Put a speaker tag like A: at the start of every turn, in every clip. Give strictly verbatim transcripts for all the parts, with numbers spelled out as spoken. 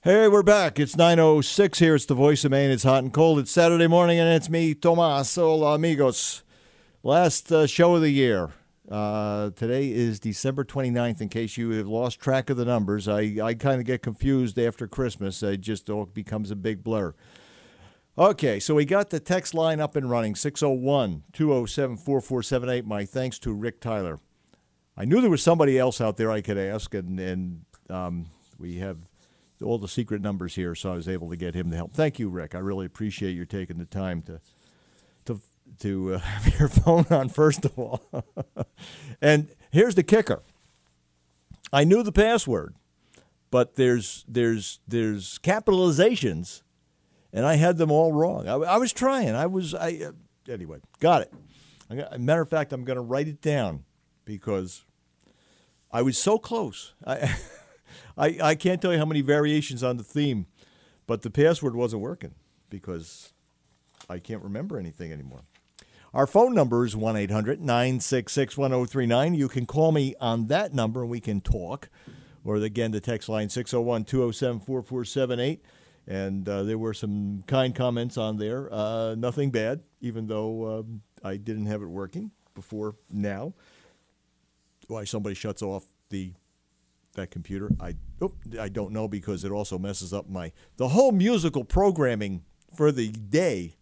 A: Hey, we're back. It's nine oh six here. It's the voice of Maine. It's hot and cold. It's Saturday morning, and it's me, Tomas. Hola, amigos. Last uh, show of the year. Uh, today is December twenty-ninth, in case you have lost track of the numbers. I, I kind of get confused after Christmas. It just all becomes a big blur. Okay, so we got the text line up and running, six oh one, two oh seven, four four seven eight. My thanks to Rick Tyler. I knew there was somebody else out there I could ask, and, and um, we have all the secret numbers here, so I was able to get him to help. Thank you, Rick. I really appreciate you taking the time to to to uh, have your phone on, first of all. And here's the kicker. I knew the password, but there's there's there's capitalizations, and I had them all wrong. I, I was trying. I was I uh, anyway. Got it. I, matter of fact, I'm going to write it down because I was so close. I. I, I can't tell you how many variations on the theme, but the password wasn't working because I can't remember anything anymore. Our phone number is one eight hundred, nine six six, one oh three nine. You can call me on that number and we can talk. Or again, the text line six oh one, two oh seven, four four seven eight. And uh, there were some kind comments on there. Uh, nothing bad, even though um, I didn't have it working before now. Why somebody shuts off the that computer, I oh, I don't know, because it also messes up my the whole musical programming for the day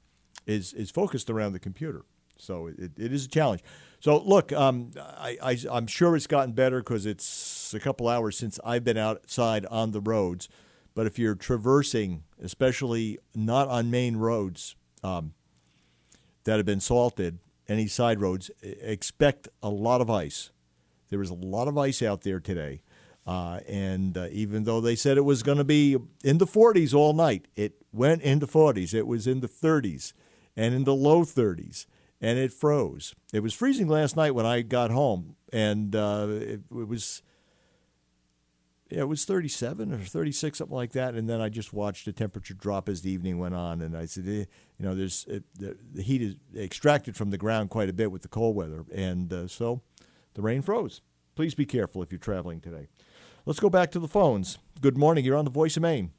A: is is focused around the computer, so it, it is a challenge. So look, um, I, I I'm sure it's gotten better because it's a couple hours since I've been outside on the roads. But if you're traversing, especially not on main roads um, that have been salted, any side roads, expect a lot of ice. There was a lot of ice out there today, uh, and uh, even though they said it was going to be in the forties all night, it went into forties. It was in the thirties and in the low thirties, and it froze. It was freezing last night when I got home, and uh, it, it was yeah, it was thirty-seven or thirty-six, something like that. And then I just watched the temperature drop as the evening went on, and I said, eh, you know, there's it, the, the heat is extracted from the ground quite a bit with the cold weather, and uh, so. The rain froze. Please be careful if you're traveling today. Let's go back to the phones. Good morning. You're on the Voice of Maine.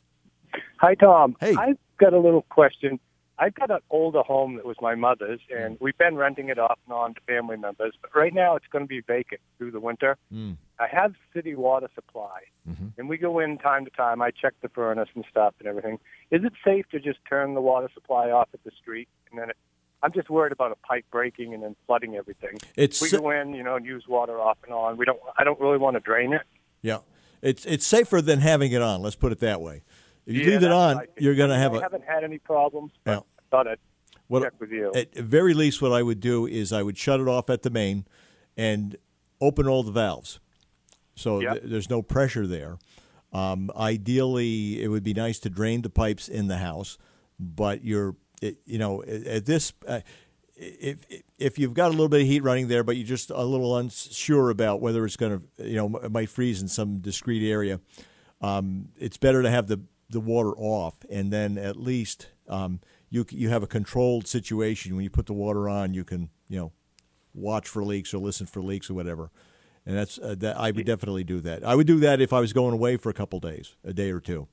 B: Hi, Tom.
A: Hey.
B: I've got a little question. I've got an older home that was my mother's, and we've been renting it off and on to family members. But right now it's going to be vacant through the winter.
A: Mm.
B: I have city water supply,
A: mm-hmm.
B: and we go in time to time. I check the furnace and stuff and everything. Is it safe to just turn the water supply off at the street and then it I'm just worried about a pipe breaking and then flooding everything.
A: It's
B: we go in, you know, and use water off and on. We don't. I don't really want to drain it.
A: Yeah, it's it's safer than having it on. Let's put it that way. If you
B: yeah,
A: leave it on,
B: right.
A: you're going to have
B: I
A: a.
B: I haven't had any problems. But
A: Yeah.
B: I thought I'd
A: what,
B: check with you.
A: At the very least, what I would do is I would shut it off at the main, and open all the valves, so
B: Yep.
A: th- there's no pressure there. Um, ideally, it would be nice to drain the pipes in the house, but you're. It, you know, at this, uh, if if you've got a little bit of heat running there, but you're just a little unsure about whether it's going to, you know, it might freeze in some discrete area, um, it's better to have the, the water off, and then at least um, you you have a controlled situation. When you put the water on, you can, you know, watch for leaks or listen for leaks or whatever. And that's uh, that. I would definitely do that. I would do that if I was going away for a couple days, a day or two.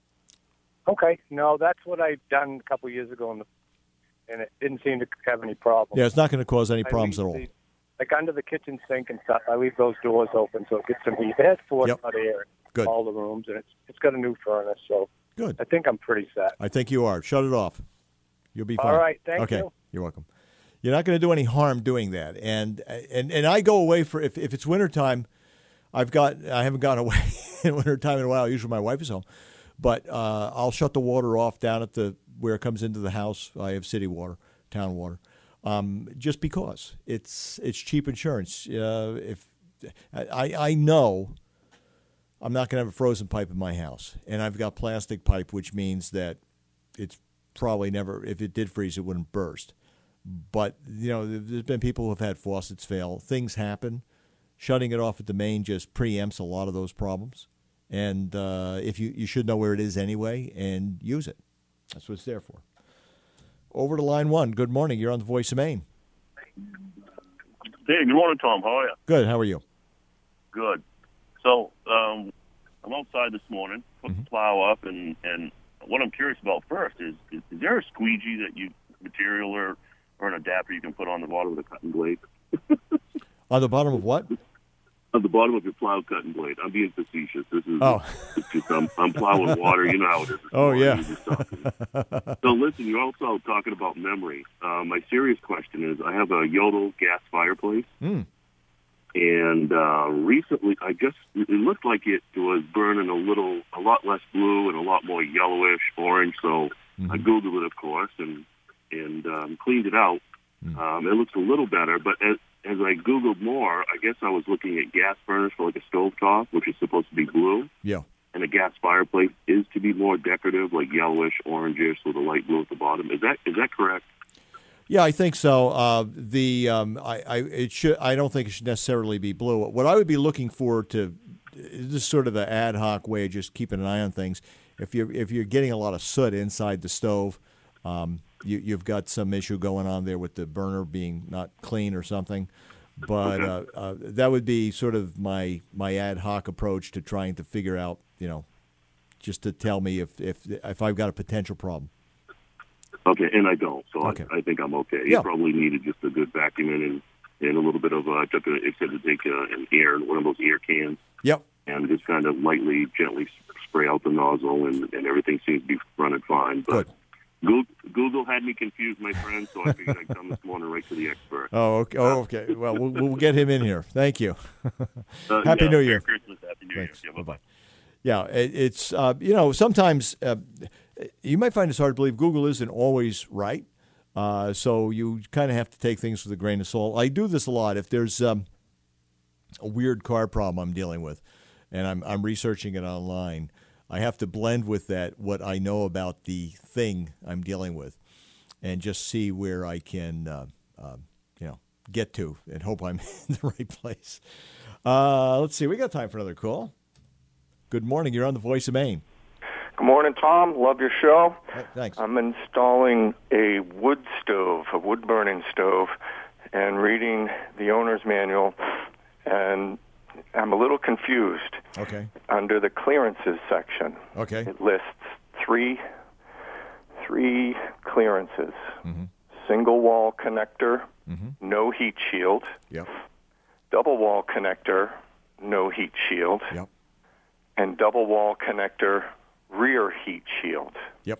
B: Okay, no, that's what I've done a couple of years ago, in the, and it didn't seem to have any problems.
A: Yeah, it's not going to cause any problems
B: I
A: at
B: leave
A: all.
B: The, like under the kitchen sink and stuff, I leave those doors open so it gets some heat. It has forced
A: Yep.
B: hot air in
A: Good.
B: all the rooms, and it's it's got a new furnace, so
A: Good.
B: I think I'm pretty set.
A: I think you are. Shut it off. You'll be fine.
B: All right, thank
A: okay.
B: you.
A: You're welcome. You're not going to do any harm doing that. And and and I go away for if, if it's wintertime, I've got I haven't gone away in wintertime in a while. Usually my wife is home. But uh, I'll shut the water off down at the where it comes into the house. I have city water, town water, um, just because it's it's cheap insurance. Uh, if I I know I'm not going to have a frozen pipe in my house, and I've got plastic pipe, which means that it's probably never, if it did freeze, it wouldn't burst. But you know, there's been people who have had faucets fail. Things happen. Shutting it off at the main just preempts a lot of those problems. And uh, if you, you should know where it is anyway and use it. That's what it's there for. Over to line one. Good morning. You're on the Voice of Maine.
C: Hey, good morning, Tom. How are you?
A: Good. How are you?
C: Good. So, um, I'm outside this morning, put
A: Mm-hmm.
C: the plow up, and, and what I'm curious about first is, is, is there a squeegee that you, material or, or an adapter you can put on the bottom of the cutting blade?
A: On the bottom of what?
C: On the bottom of your plow cutting blade. I'm being facetious. This is
A: Oh.
C: it's just, I'm, I'm plowing water. You know how it is.
A: Oh, yeah.
C: You just talk to me. So listen, you're also talking about memory. Uh, my serious question is, I have a Yodel gas fireplace.
A: Mm.
C: And uh, recently, I guess it looked like it was burning a little, a lot less blue and a lot more yellowish, orange. So
A: Mm-hmm.
C: I Googled it, of course, and and um, cleaned it out.
A: Mm.
C: Um, it looks a little better, but as, as I Googled more, I guess I was looking at gas burners for like a stovetop, which is supposed to be blue,
A: Yeah.
C: and a gas fireplace is to be more decorative, like yellowish, orangish, with a light blue at the bottom. Is that is that correct?
A: Yeah, I think so. Uh, the um, I, I it should I don't think it should necessarily be blue. What I would be looking for to this is sort of the ad hoc way of just keeping an eye on things. If you're if you're getting a lot of soot inside the stove, um, you, you've got some issue going on there with the burner being not clean or something. But uh, uh, that would be sort of my my ad hoc approach to trying to figure out, you know, just to tell me if if if I've got a potential problem.
C: Okay, and I don't, so
A: Okay.
C: I, I think I'm okay.
A: Yeah.
C: You probably needed just a good vacuuming and, and a little bit of, uh, I took a, it said to take uh, an air, one of those air cans,
A: Yep.
C: and just kind of lightly, gently spray out the nozzle, and, and everything seems to be running fine. But
A: Good.
C: Google, Google had me confused, my friend, so I figured I'd come this morning right to the expert.
A: Oh, okay. Oh, okay. Well, we'll, we'll get him in here. Thank you.
C: Uh,
A: Happy
C: yeah,
A: New
C: Merry
A: Year.
C: Christmas, Happy New
A: Thanks.
C: Year. Yeah,
A: Bye-bye. Yeah, it, it's, uh, you know, sometimes uh, you might find it's hard to believe Google isn't always right. Uh, so you kind of have to take things with a grain of salt. I do this a lot. If there's um, a weird car problem I'm dealing with and I'm, I'm researching it online, I have to blend with that what I know about the thing I'm dealing with and just see where I can, uh, uh, you know, get to and hope I'm in the right place. Uh, let's see. We got time for another call. Good morning. You're on the Voice of Maine.
D: Good morning, Tom. Love your show.
A: Hey, thanks.
D: I'm installing a wood stove, a wood-burning stove, and reading the owner's manual, and I'm a little confused.
A: Okay.
D: Under the clearances section,
A: Okay.
D: it lists three three clearances.
A: Mm-hmm.
D: Single wall connector,
A: Mm-hmm.
D: no heat shield.
A: Yep.
D: Double wall connector, no heat shield.
A: Yep.
D: And double wall connector, rear heat shield.
A: Yep.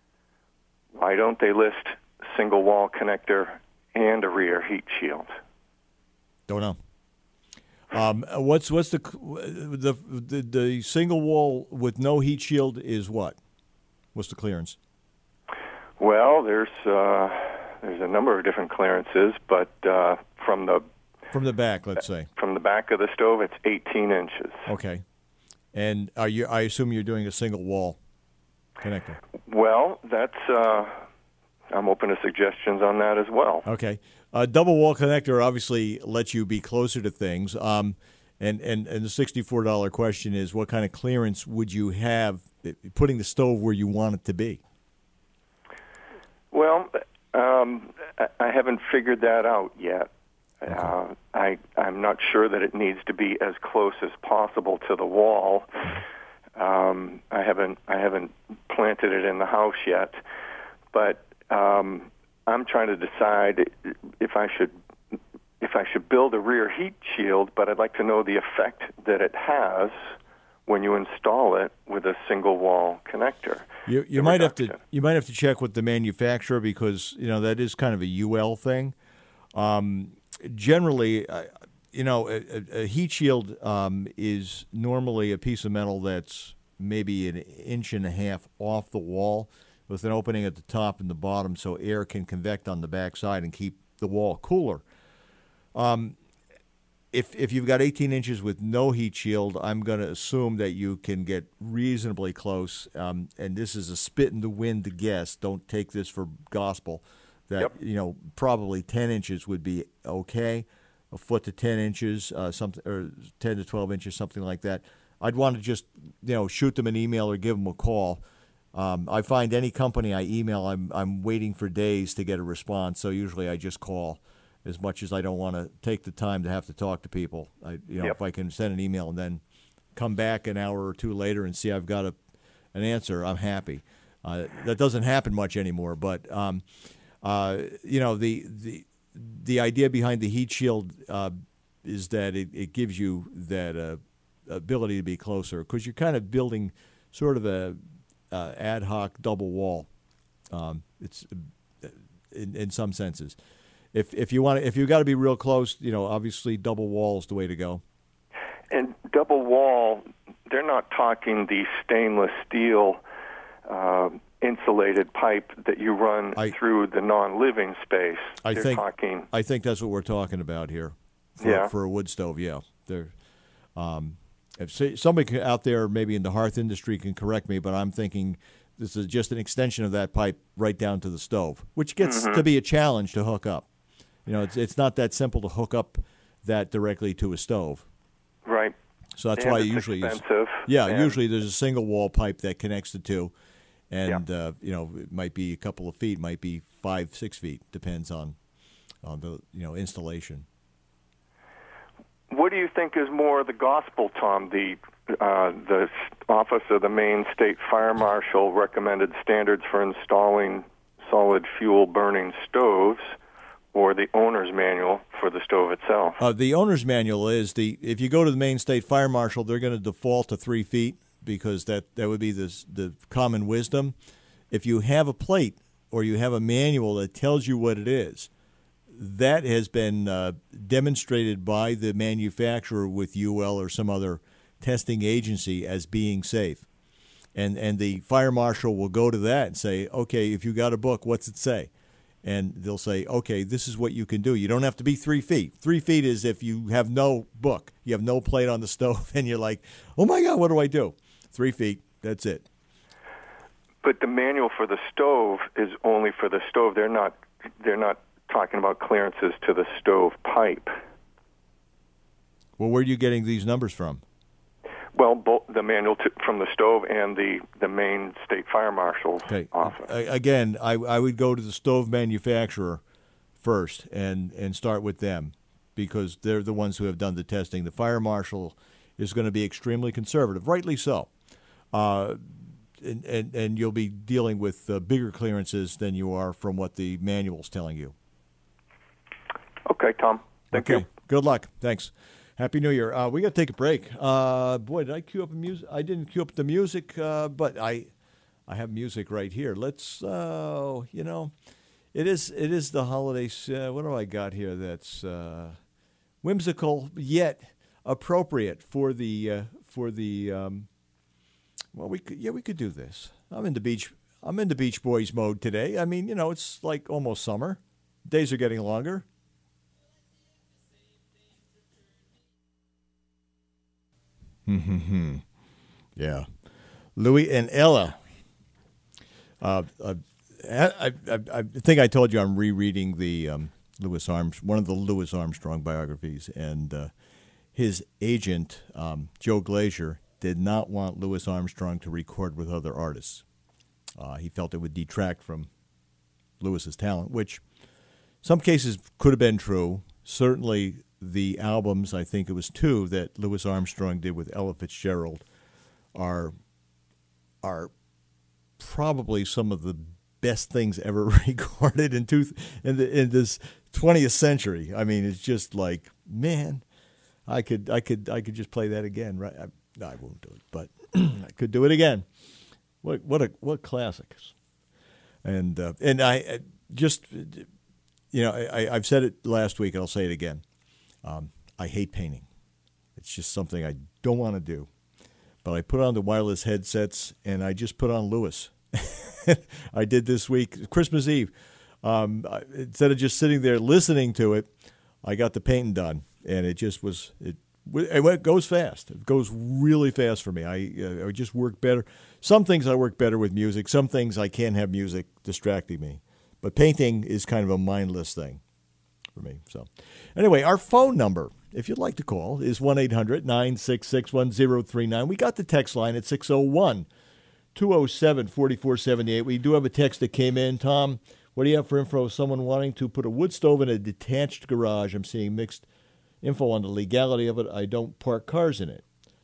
D: Why don't they list single wall connector and a rear heat shield?
A: Don't know. Um, what's what's the, the the the single wall with no heat shield is what? What's the clearance?
D: Well, there's uh, there's a number of different clearances, but uh, from the
A: From the back, let's say.
D: from the back of the stove, it's eighteen inches.
A: Okay. And are you? I assume you're doing a single wall connector.
D: Well, that's uh, I'm open to suggestions on that as well.
A: Okay. A double wall connector obviously lets you be closer to things. Um, and, and, and the sixty-four dollars question is, what kind of clearance would you have putting the stove where you want it to be?
D: Well, um, I- I haven't figured that out yet.
A: Okay.
D: Uh, I, I'm not sure that it needs to be as close as possible to the wall. Um, I haven't I haven't planted it in the house yet, but um, I'm trying to decide if I should if I should build a rear heat shield. But I'd like to know the effect that it has when you install it with a single wall connector.
A: You you
D: The
A: might have to
D: reduction.
A: you might have to check with the manufacturer because you know that is kind of a U L thing. Um, generally, uh, you know, a, a heat shield um, is normally a piece of metal that's maybe an inch and a half off the wall with an opening at the top and the bottom so air can convect on the backside and keep the wall cooler. Um, if if you've got eighteen inches with no heat shield, I'm going to assume that you can get reasonably close. Um, and this is a spit in the wind guess. Don't take this for gospel. That
D: Yep.
A: you know probably ten inches would be okay. A foot to ten inches, uh, something or ten to twelve inches, something like that. I'd want to just you know shoot them an email or give them a call. Um, I find any company I email, I'm I'm waiting for days to get a response. So usually I just call. As much as I don't want to take the time to have to talk to people, I, you know,
D: Yep.
A: if I can send an email and then come back an hour or two later and see I've got a, an answer, I'm happy. Uh, that doesn't happen much anymore, but um, uh, you know the the the idea behind the heat shield uh, is that it, it gives you that uh, ability to be closer because you're kind of building sort of a uh, ad hoc double wall. Um, it's in, in some senses. If if you want to, if you got to be real close, you know, obviously double wall is the way to go.
D: And double wall, they're not talking the stainless steel. Uh, insulated pipe that you run
A: I,
D: through the non-living space.
A: I
D: They're
A: think
D: talking,
A: I think that's what we're talking about here. For,
D: yeah.
A: for a wood stove, yeah. They're, um, if somebody out there, maybe in the hearth industry, can correct me, but I'm thinking this is just an extension of that pipe right down to the stove, which gets
D: mm-hmm.
A: to be a challenge to hook up. You know, it's it's not that simple to hook up that directly to a stove.
D: Right.
A: So that's
D: and
A: why
D: it's
A: usually,
D: expensive.
A: yeah,
D: and
A: usually there's a single wall pipe that connects the two. And,
D: yeah.
A: uh, you know, it might be a couple of feet, might be five, six feet, depends on on the, you know, installation.
D: What do you think is more the gospel, Tom? The uh, the Office of the Maine State Fire Marshal recommended standards for installing solid fuel burning stoves, or the owner's manual for the stove itself?
A: Uh, the owner's manual is the if you go to the Maine State Fire Marshal, they're going to default to three feet. Because that, that would be the, the common wisdom. If you have a plate or you have a manual that tells you what it is, that has been uh, demonstrated by the manufacturer with U L or some other testing agency as being safe. And and the fire marshal will go to that and say, okay, if you got a book, what's it say? And they'll say, okay, this is what you can do. You don't have to be three feet. Three feet is if you have no book, you have no plate on the stove, and you're like, oh, my God, what do I do? Three feet, that's it.
D: But the manual for the stove is only for the stove. They're not they're not talking about clearances to the stove pipe.
A: Well, where are you getting these numbers from?
D: Well, both the manual to, from the stove and the, the Maine State Fire Marshal's
A: okay.
D: office.
A: Again, I, I would go to the stove manufacturer first and, and start with them because they're the ones who have done the testing. The fire marshal is going to be extremely conservative, rightly so. Uh, and, and, and you'll be dealing with uh, bigger clearances than you are from what the manual's telling you.
D: Okay, Tom. Thank
A: okay.
D: you.
A: Good luck. Thanks. Happy New Year. Uh, we got to take a break. Uh, boy, did I cue up a music? I didn't cue up the music, uh, but I, I have music right here. Let's, uh, you know, it is it is the holidays. Uh, what do I got here? That's uh, whimsical yet appropriate for the uh, for the. Um, well, we could, yeah, we could do this. I'm in the beach. I'm in the Beach Boys mode today. I mean, you know, it's like almost summer. Days are getting longer. Yeah, Louis and Ella. Uh, uh, I, I, I think I told you I'm rereading the um, Louis Armstrong, one of the Louis Armstrong biographies, and uh, his agent um, Joe Glazier did not want Louis Armstrong to record with other artists. Uh, he felt it would detract from Louis's talent, which some cases could have been true. Certainly, the albums, I think it was two, that Louis Armstrong did with Ella Fitzgerald are are probably some of the best things ever recorded in two, in, the, in this twentieth century. I mean, it's just like, man, I could I could I could just play that again, right? I, no, I won't do it, but I could do it again. What what a what classics! And uh, and I, I just you know I I've said it last week and I'll say it again. Um, I hate painting. It's just something I don't want to do. But I put on the wireless headsets and I just put on Louis. I did this week, Christmas Eve. Um, I, instead of just sitting there listening to it, I got the painting done, and it just was it. It goes fast. It goes really fast for me. I uh, I just work better. Some things I work better with music. Some things I can't have music distracting me. But painting is kind of a mindless thing for me. So anyway, our phone number, if you'd like to call, is one eight hundred nine six six one zero three nine. We got the text line at six oh one two oh seven four four seven eight. We do have a text that came in. Tom, what do you have for info? Someone wanting to put a wood stove in a detached garage. I'm seeing mixed info on the legality of it. I don't park cars in it.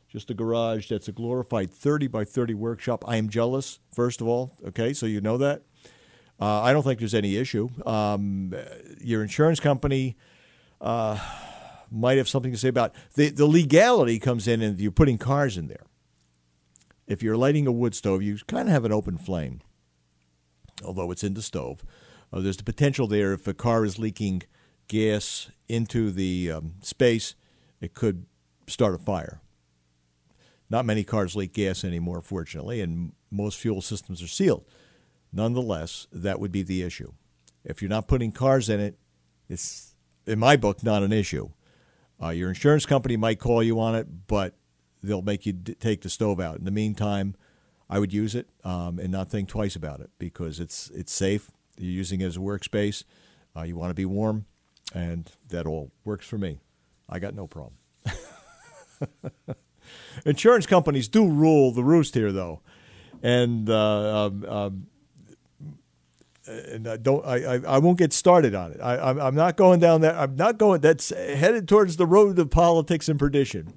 A: just a garage that's a glorified thirty by thirty workshop. I am jealous, first of all, okay, so you know that. Uh, I don't think there's any issue. Um, your insurance company uh, might have something to say about it. The, the legality comes in if you're putting cars in there. If you're lighting a wood stove, you kind of have an open flame, although it's in the stove. Uh, there's the potential there if a car is leaking gas into the um, space, it could start a fire. Not many cars leak gas anymore, fortunately, and most fuel systems are sealed. Nonetheless, that would be the issue. If you're not putting cars in it, it's, in my book, not an issue. Uh, your insurance company might call you on it, but they'll make you d- take the stove out. In the meantime, I would use it um, and not think twice about it because it's it's safe. You're using it as a workspace. Uh, you want to be warm, and that all works for me. I got no problem. Insurance companies do rule the roost here, though, and uh, um, um, and I don't. I, I, I won't get started on it. I, I'm, I'm not going down that. I'm not going. That's headed towards the road of politics and perdition.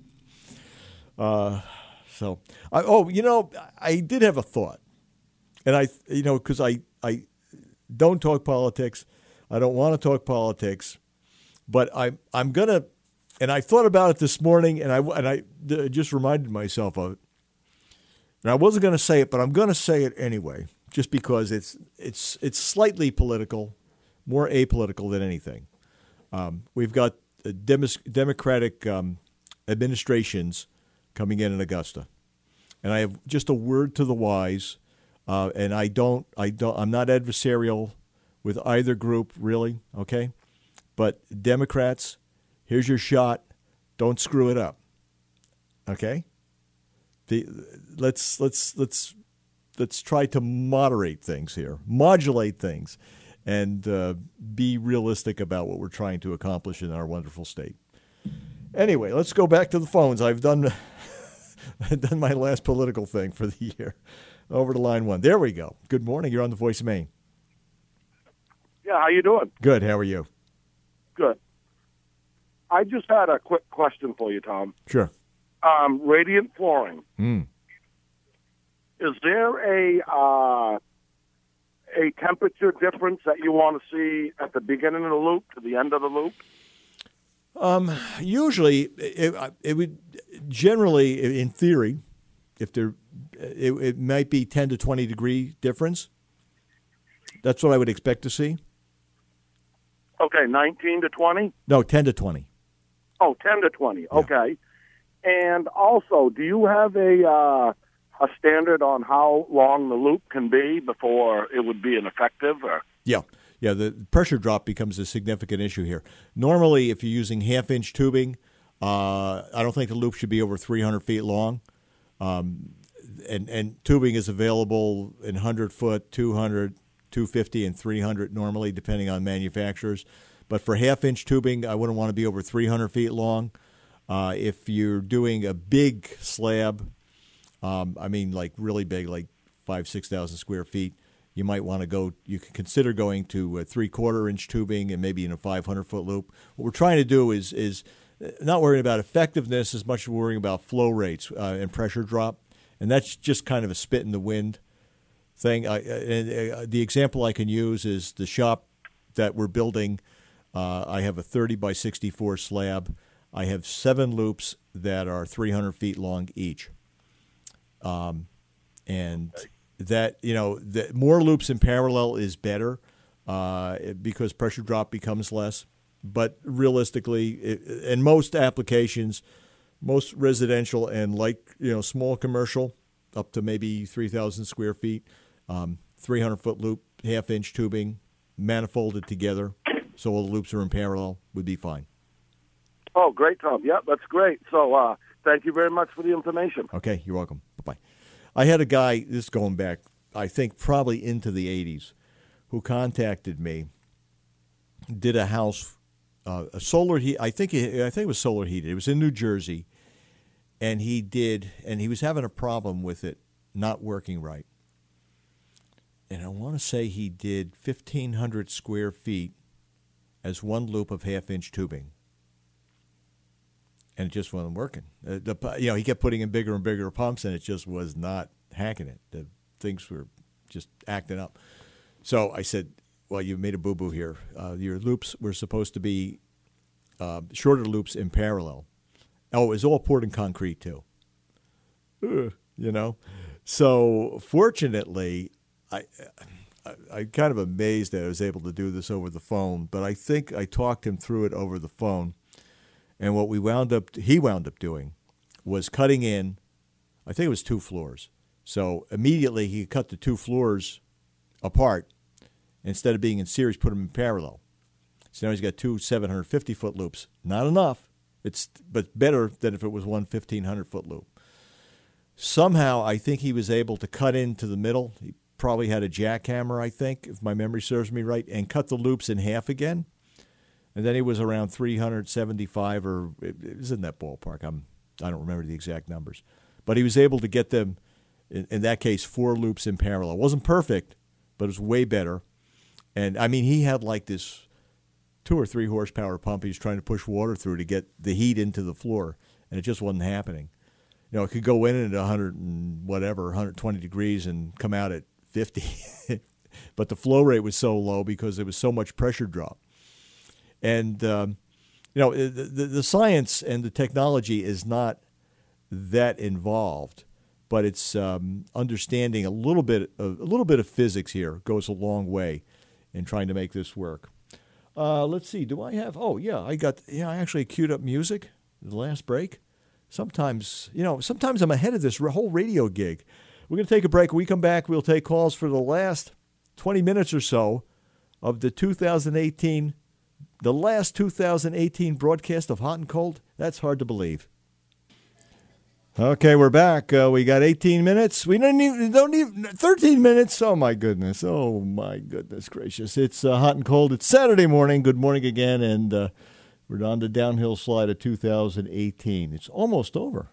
A: Uh, so, I, oh, you know, I did have a thought, and I, you know, because I, I don't talk politics. I don't want to talk politics, but I, I'm gonna. And I thought about it this morning, and I and I just reminded myself of it. And I wasn't going to say it, but I'm going to say it anyway, just because it's it's it's slightly political, more apolitical than anything. Um, we've got dem- Democratic um, administrations coming in in Augusta, and I have just a word to the wise. Uh, and I don't, I don't, I'm not adversarial with either group, really. Okay, but Democrats. Here's your shot. Don't screw it up. Okay? The, let's let's let's let's try to moderate things here, modulate things, and uh, be realistic about what we're trying to accomplish in our wonderful state. Anyway, let's go back to the phones. I've done I've done my last political thing for the year. Over to line one. There we go. Good morning. You're on the Voice of Maine.
E: Yeah, how you doing?
A: Good. How are you?
E: Good. I just had a quick question for you, Tom.
A: Sure.
E: Um, radiant flooring.
A: Mm.
E: Is there a uh, a temperature difference that you want to see at the beginning of the loop to the end of the loop?
A: Um, usually, it, it would generally, in theory, if there, it, it might be ten to twenty degree difference. That's what I would expect to see.
E: Okay, nineteen to twenty?
A: No, ten to twenty.
E: Oh, ten to twenty. Okay. Yeah. And also, do you have a uh, a standard on how long the loop can be before it would be ineffective? Or?
A: Yeah. Yeah, the pressure drop becomes a significant issue here. Normally, if you're using half-inch tubing, uh, I don't think the loop should be over three hundred feet long. Um, and, and tubing is available in one hundred foot, two hundred, two fifty, and three hundred normally, depending on manufacturers. But for half-inch tubing, I wouldn't want to be over three hundred feet long. Uh, if you're doing a big slab, um, I mean like really big, like five, six thousand square feet, you might want to go. You can consider going to a three-quarter inch tubing and maybe in a five hundred foot loop. What we're trying to do is is not worrying about effectiveness as much as worrying about flow rates uh, and pressure drop, and that's just kind of a spit in the wind thing. I, and, uh, the example I can use is the shop that we're building. Uh, I have a thirty by sixty-four slab. I have seven loops that are three hundred feet long each. Um, and that, you know, the more loops in parallel is better uh, because pressure drop becomes less. But realistically, it, in most applications, most residential and light, you know, small commercial, up to maybe three thousand square feet, um, three hundred foot loop, half-inch tubing, manifolded together, so all the loops are in parallel, would be fine.
E: Oh, great, Tom. Yeah, that's great. So uh, thank you very much for the information.
A: Okay, you're welcome. Bye-bye. I had a guy, this is going back, I think probably into the eighties, who contacted me, did a house, uh, a solar heat. I think it, I think it was solar heated. It was in New Jersey, and he did, and he was having a problem with it not working right. And I want to say he did fifteen hundred square feet as one loop of half-inch tubing. and it just wasn't working. Uh, the, you know, he kept putting in bigger and bigger pumps, and it just was not hacking it. The things were just acting up. So I said, well, you made a boo-boo here. Uh, your loops were supposed to be uh, shorter loops in parallel. Oh, it was all poured in concrete, too. Ugh, you know? So fortunately, I, I, I'm kind of amazed that I was able to do this over the phone, but I think I talked him through it over the phone. And what we wound up, he wound up doing was cutting in, I think it was two floors. So immediately he cut the two floors apart. Instead of being in series, put them in parallel. So now he's got two seven hundred fifty foot loops. Not enough, it's but better than if it was one fifteen hundred foot loop. Somehow, I think he was able to cut into the middle. He probably had a jackhammer, I think, if my memory serves me right, and cut the loops in half again. And then he was around three hundred seventy-five, or it was in that ballpark. I'm, I don't remember the exact numbers. But he was able to get them, in, in that case, four loops in parallel. It wasn't perfect, but it was way better. And, I mean, he had like this two or three horsepower pump he was trying to push water through to get the heat into the floor, and it just wasn't happening. You know, it could go in at one hundred and whatever, one hundred twenty degrees and come out at fifty. But the flow rate was so low because there was so much pressure drop. And, um, you know, the, the, the science and the technology is not that involved, but it's um, understanding a little bit of, a little bit of physics here goes a long way in trying to make this work. Uh, let's see. Do I have? Oh, yeah. I got. Yeah, I actually queued up music. The last break. Sometimes, you know, sometimes I'm ahead of this whole radio gig. We're going to take a break. When we come back, we'll take calls for the last twenty minutes or so of the two thousand eighteen, the last two thousand eighteen broadcast of Hot and Cold. That's hard to believe. Okay, we're back. Uh, we got eighteen minutes. We don't even, don't even, thirteen minutes. Oh, my goodness. Oh, my goodness gracious. It's uh, Hot and Cold. It's Saturday morning. Good morning again. And uh, we're on the downhill slide of two thousand eighteen. It's almost over.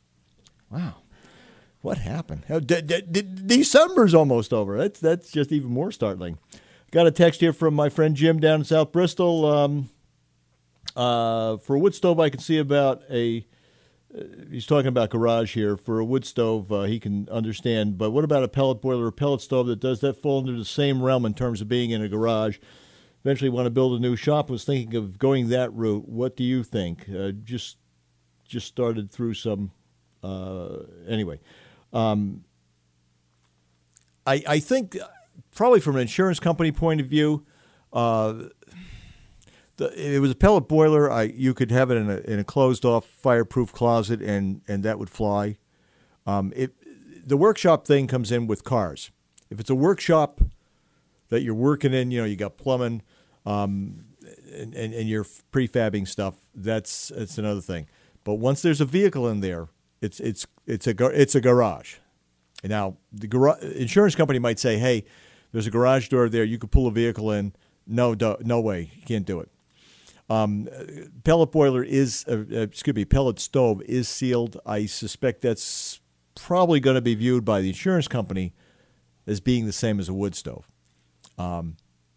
A: Wow. What happened? How, d- d- d- December's almost over. That's, that's just even more startling. Got a text here from my friend Jim down in South Bristol. Um, uh, for a wood stove, I can see about a... Uh, he's talking about garage here. For a wood stove, uh, he can understand. But what about a pellet boiler or pellet stove? That does that fall into the same realm in terms of being in a garage? Eventually want to build a new shop. Was thinking of going that route. What do you think? Uh, just just started through some. Uh, anyway, um, I I think probably from an insurance company point of view. Uh, The, it was a pellet boiler. I you could have it in a in a closed off fireproof closet, and, and that would fly. Um, it the workshop thing comes in with cars. If it's a workshop that you're working in, you know, you got plumbing, um, and, and and you're prefabbing stuff. That's that's another thing. But once there's a vehicle in there, it's it's it's a it's a garage. Now the garage insurance company might say, hey, there's a garage door there. You could pull a vehicle in. No, no way, you can't do it. Um, pellet boiler is, uh, excuse me, pellet stove is sealed. I suspect that's probably going to be viewed by the insurance company as being the same as a wood stove. Um,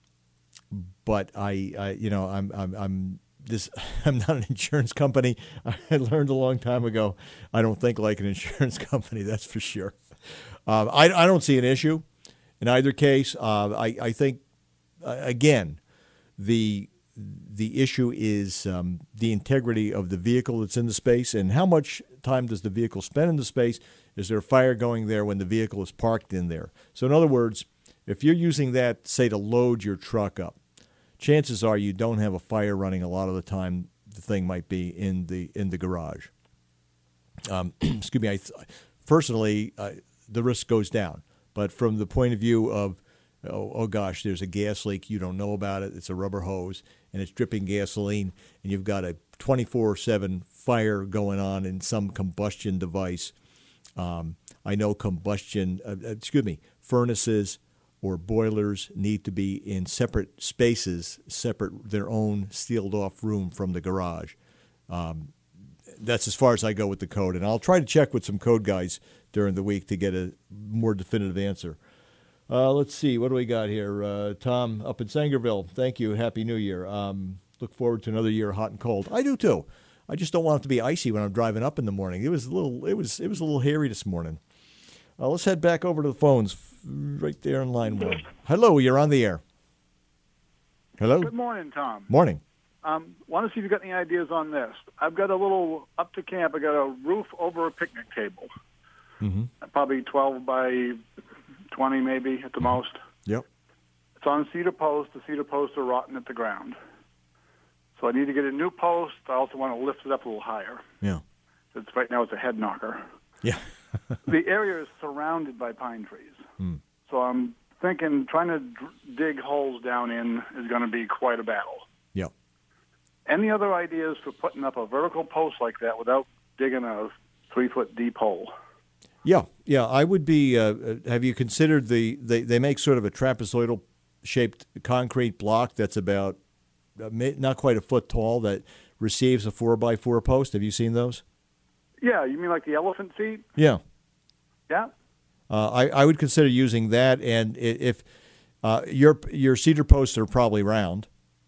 A: but I, I, you know, I'm, I'm, I'm this, I'm not an insurance company. I learned a long time ago. I don't think like an insurance company. That's for sure. Um, I, I don't see an issue in either case. Uh, I, I think uh, again, the. The issue is um, the integrity of the vehicle that's in the space, and how much time does the vehicle spend in the space? Is there a fire going there when the vehicle is parked in there? So in other words, if you're using that, say, to load your truck up, chances are you don't have a fire running a lot of the time. The thing might be in the in the garage. Um, excuse me. I th- personally, uh, the risk goes down, but from the point of view of Oh, oh gosh, there's a gas leak. You don't know about it. It's a rubber hose, and it's dripping gasoline, and you've got a twenty-four seven fire going on in some combustion device. Um, I know combustion, uh, excuse me, furnaces or boilers need to be in separate spaces, separate their own sealed-off room from the garage. Um, that's as far as I go with the code, and I'll try to check with some code guys during the week to get a more definitive answer. Uh, let's see. What do we got here? Uh, Tom up in Sangerville. Thank you. Happy New Year. Um, look forward to another year hot and cold. I do, too. I just don't want it to be icy when I'm driving up in the morning. It was a little, it was, it was a little hairy this morning. Uh, let's head back over to the phones, right there in line one. Hello, you're on the air. Hello.
F: Good morning, Tom.
A: Morning.
F: Um, want to see if you got any ideas on this. I've got a little up to camp. I got a roof over a picnic table,
A: Mm-hmm.
F: probably twelve by twenty, maybe at the most.
A: Yep.
F: It's on cedar posts. The cedar posts are rotten at the ground, so I need to get a new post. I also want to lift it up a little higher.
A: Yeah.
F: It's right now it's a head knocker.
A: Yeah.
F: The area is surrounded by pine trees,
A: Mm.
F: so I'm thinking trying to dr- dig holes down in is going to be quite a battle.
A: Yep.
F: Any other ideas for putting up a vertical post like that without digging a three-foot deep hole?
A: Yeah, yeah. I would be. Uh, have you considered the? They, they make sort of a trapezoidal shaped concrete block that's about uh, not quite a foot tall that receives a four by four post. Have you seen those?
F: Yeah, you mean like the elephant seat?
A: Yeah.
F: Yeah.
A: Uh, I I would consider using that, and i- if uh, your your cedar posts are probably round.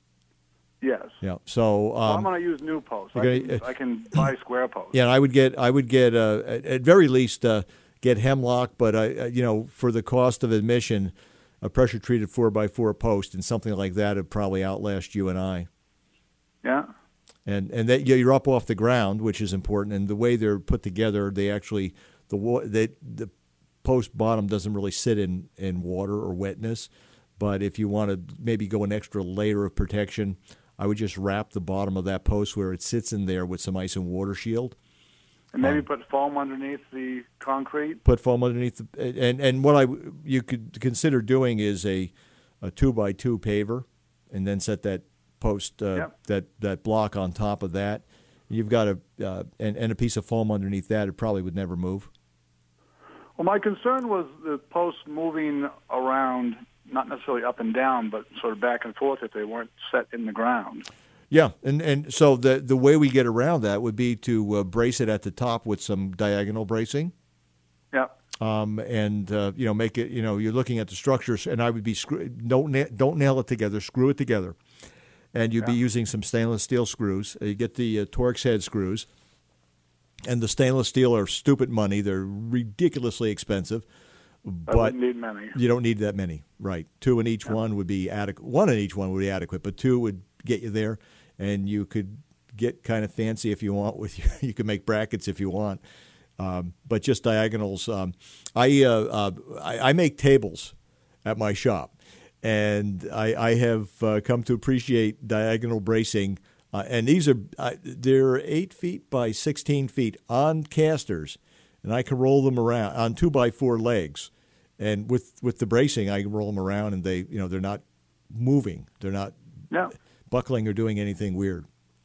F: Yes.
A: Yeah. So
F: Well, I'm
A: um,
F: going to use new posts. I
A: you're
F: can,
A: gonna-
F: I can buy square posts.
A: yeah, and I would get I would get uh, at, at very least uh, get hemlock, but I uh, you know for the cost of admission, a pressure treated four by four post and something like that would probably outlast you and I.
F: Yeah.
A: And and that you're up off the ground, which is important. And the way they're put together, they actually the wa- they, the post bottom doesn't really sit in, in water or wetness. But if you want to maybe go an extra layer of protection, I would just wrap the bottom of that post where it sits in there with some ice and water shield.
F: And maybe
A: Um,
F: put foam underneath the concrete.
A: Put foam underneath the and and what I you could consider doing is a a two by two paver, and then set that post uh,
F: Yep.
A: that that block on top of that. You've got a uh, and and a piece of foam underneath that. It probably would never move.
F: Well, my concern was the posts moving around, not necessarily up and down, but sort of back and forth if they weren't set in the ground.
A: Yeah, and and so the the way we get around that would be to uh, brace it at the top with some diagonal bracing.
F: Yeah.
A: Um, and uh, you know, make it. You know, you're looking at the structures, and I would be screw, don't na- don't nail it together. Screw it together, and you'd be
F: Yeah.
A: using some stainless steel screws. Uh, You get the uh, Torx head screws, and the stainless steel are stupid money. They're ridiculously expensive,
F: I
A: but
F: wouldn't need many.
A: you don't need that many. Right, two in each one would be adequate. One in each one would be adequate, but two would get you there, and you could get kind of fancy if you want with your. You could make brackets if you want. Um, but just diagonals. Um, I, uh, uh, I I make tables at my shop, and I, I have uh, come to appreciate diagonal bracing. Uh, and these are uh, they're eight feet by sixteen feet on casters, and I can roll them around on two by four legs. And with, with the bracing, I can roll them around, and they you know they're not moving, they're not
F: Yeah.
A: buckling or doing anything weird.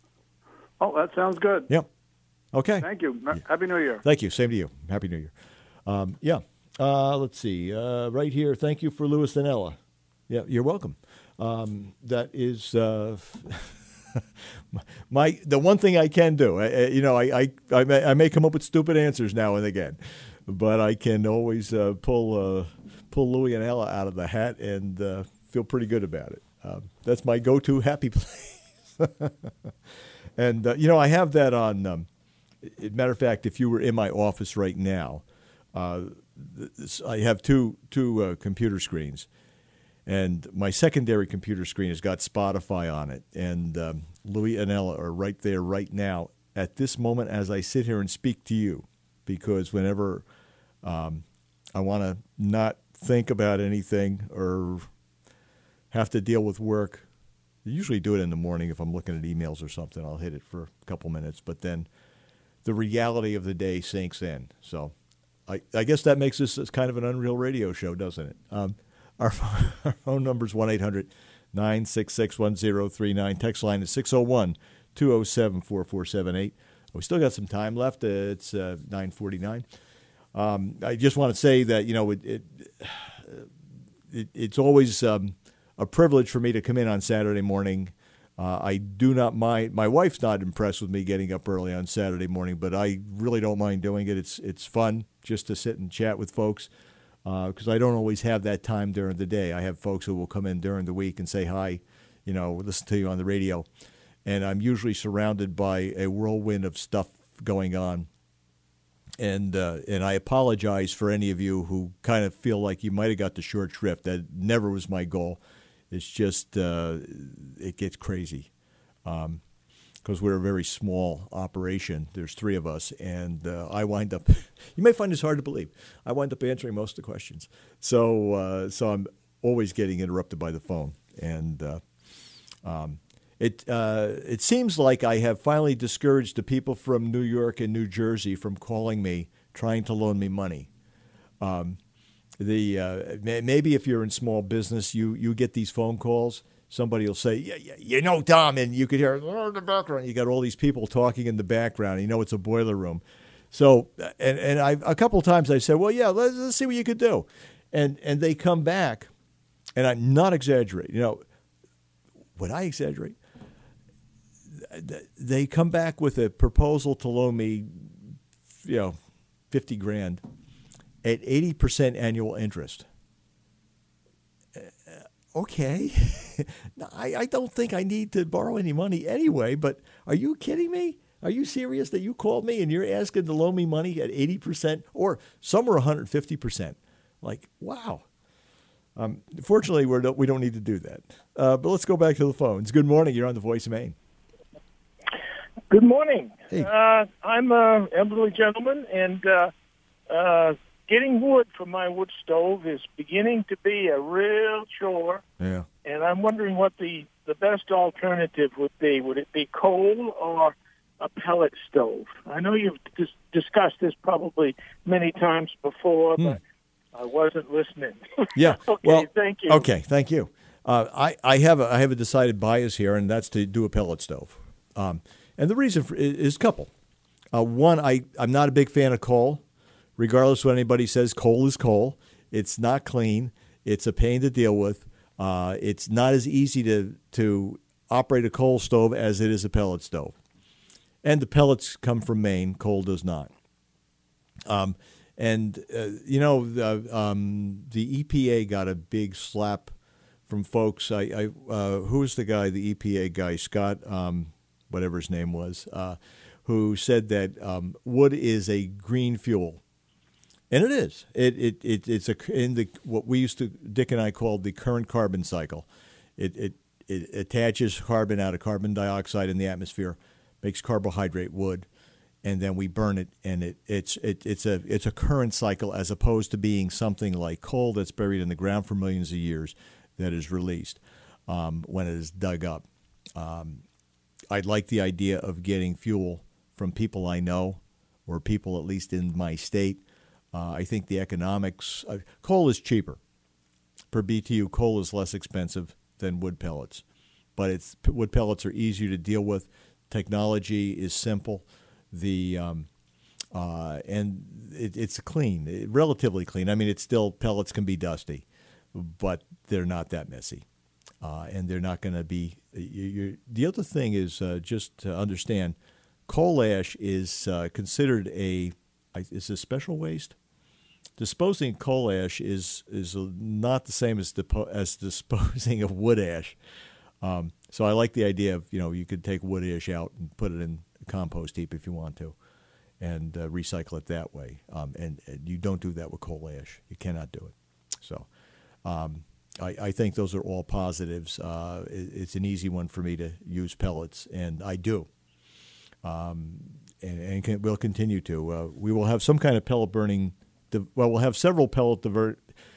F: Oh, that sounds good.
A: Yep. Okay.
F: Thank you. Happy New Year.
A: Thank you. Same to you. Happy New Year. Um, yeah. Uh, let's see. Uh, right here. Thank you for Louis and Ella. Yeah, you're welcome. Um, that is uh, my the one thing I can do. I, I- you know, I I I may, I may come up with stupid answers now and again, but I can always uh, pull uh, pull Louis and Ella out of the hat and uh, feel pretty good about it. Um, that's my go-to happy place. And uh, you know, I have that on. Um, As a matter of fact, if you were in my office right now, uh, this, I have two two uh, computer screens, and my secondary computer screen has got Spotify on it, and um, Louis and Ella are right there right now at this moment as I sit here and speak to you, because whenever um, I want to not think about anything or have to deal with work, I usually do it in the morning if I'm looking at emails or something. I'll hit it for a couple minutes, but then the reality of the day sinks in. So I, I guess that makes this kind of an Unreal Radio show, doesn't it? Um, our, our phone number is one eight hundred nine six six one zero three nine. Text line is six oh one two oh seven four four seven eight. We still got some time left. Uh, it's uh, nine forty-nine. Um, I just want to say that, you know, it, it, it it's always um, a privilege for me to come in on Saturday morning. Uh, I do not mind. My wife's not impressed with me getting up early on Saturday morning, but I really don't mind doing it. It's it's fun just to sit and chat with folks, because uh, I don't always have that time during the day. I have folks who will come in during the week and say hi, you know, listen to you on the radio, and I'm usually surrounded by a whirlwind of stuff going on. And uh, and I apologize for any of you who kind of feel like you might have got the short shrift. That never was my goal. It's just uh, it gets crazy because um, we're a very small operation. There's three of us, and uh, I wind up. You may find this hard to believe. I wind up answering most of the questions. So uh, so I'm always getting interrupted by the phone, and uh, um, it uh, it seems like I have finally discouraged the people from New York and New Jersey from calling me, trying to loan me money. Um, the uh, maybe if you're in small business, you you get these phone calls. Somebody will say, yeah, yeah, you know, Tom, and you could hear oh, in the background. You got all these people talking in the background. You know, it's a boiler room. So, and and I a couple of times I said, well, yeah, let's, let's see what you could do, and and they come back, and I'm not exaggerating. You know, would I exaggerate? They come back with a proposal to loan me, you know, fifty grand at eighty percent annual interest. Uh, okay. I, I don't think I need to borrow any money anyway, but are you kidding me? Are you serious that you called me and you're asking to loan me money at eighty percent or some are one hundred fifty percent? Like, wow. Um, fortunately, we're, we don't need to do that. Uh, but let's go back to the phones. Good morning. You're on the Voice of Maine.
G: Good morning.
A: Hey.
G: Uh, I'm an elderly gentleman, and uh, uh, getting wood for my wood stove is beginning to be a real chore.
A: Yeah.
G: And I'm wondering what the, the best alternative would be. Would it be coal or a pellet stove? I know you've dis- discussed this probably many times before,
A: hmm.
G: but I wasn't listening.
A: Yeah.
G: Okay,
A: well,
G: thank you.
A: Okay, thank you. Uh, I, I have a, I have a decided bias here, and that's to do a pellet stove. Um, and the reason for, is a couple. Uh, one, I, I'm not a big fan of coal, regardless of what anybody says. Coal is coal. It's not clean. It's a pain to deal with. Uh, it's not as easy to, to operate a coal stove as it is a pellet stove. And the pellets come from Maine. Coal does not. Um, and, uh, you know, the, um, the E P A got a big slap from folks. I, I uh, who was the guy, the E P A guy, Scott, um, whatever his name was, uh, who said that um, wood is a green fuel. And it is. It it, it it's a in the what we used to Dick and I called the current carbon cycle. It it it attaches carbon out of carbon dioxide in the atmosphere, makes carbohydrate wood, and then we burn it. And it it's it it's a it's a current cycle as opposed to being something like coal that's buried in the ground for millions of years that is released um, when it is dug up. Um, I'd like the idea of getting fuel from people I know or people at least in my state. Uh, I think the economics uh, – coal is cheaper. Per B T U, coal is less expensive than wood pellets. But it's wood pellets are easier to deal with. Technology is simple. The um, uh, and it, it's clean, it, relatively clean. I mean, it's still – pellets can be dusty, but they're not that messy. Uh, and they're not going to be you're, – the other thing is uh, just to understand, coal ash is uh, considered a – is a special waste. Disposing coal ash is is not the same as depo- as disposing of wood ash. Um, so I like the idea of, you know, you could take wood ash out and put it in a compost heap if you want to, and uh, recycle it that way. Um, and, and you don't do that with coal ash. You cannot do it. So um, I, I think those are all positives. Uh, it, it's an easy one for me to use pellets, and I do. Um, and and can, we'll continue to. Uh, we will have some kind of pellet burning. De- well, we'll have several pellet divert.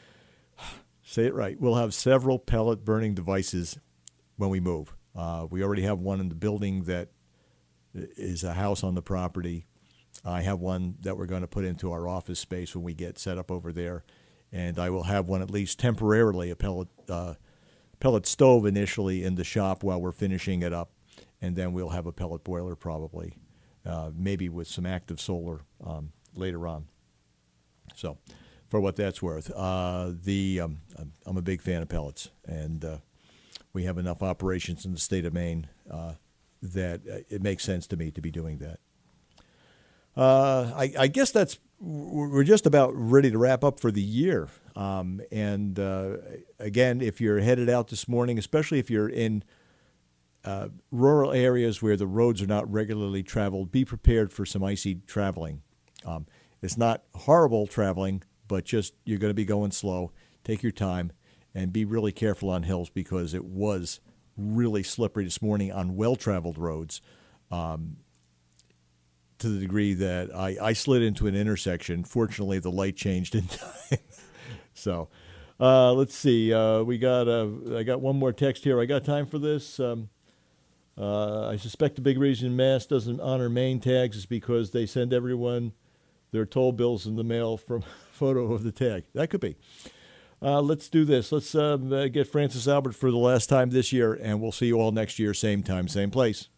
A: Say it right. We'll have several pellet burning devices when we move. Uh, we already have one in the building that is a house on the property. I have one that we're going to put into our office space when we get set up over there, and I will have one at least temporarily, a pellet uh, pellet stove initially in the shop while we're finishing it up, and then we'll have a pellet boiler probably. Uh, maybe with some active solar um, later on. So, for what that's worth, uh, the um, I'm a big fan of pellets, and uh, we have enough operations in the state of Maine uh, that it makes sense to me to be doing that. Uh, I, I guess that's we're just about ready to wrap up for the year. Um, and uh, again, if you're headed out this morning, especially if you're in uh, rural areas where the roads are not regularly traveled, be prepared for some icy traveling. Um, it's not horrible traveling, but just you're going to be going slow. Take your time and be really careful on hills because it was really slippery this morning on well-traveled roads. Um, to the degree that I, I slid into an intersection. Fortunately, the light changed in time. so uh, let's see. Uh, we got uh, I got one more text here. I got time for this. Um, uh, I suspect the big reason Mass doesn't honor Maine tags is because they send everyone their toll bills in the mail from photo of the tag. That could be. Uh, let's do this. Let's uh, get Francis Albert for the last time this year, and we'll see you all next year, same time, same place.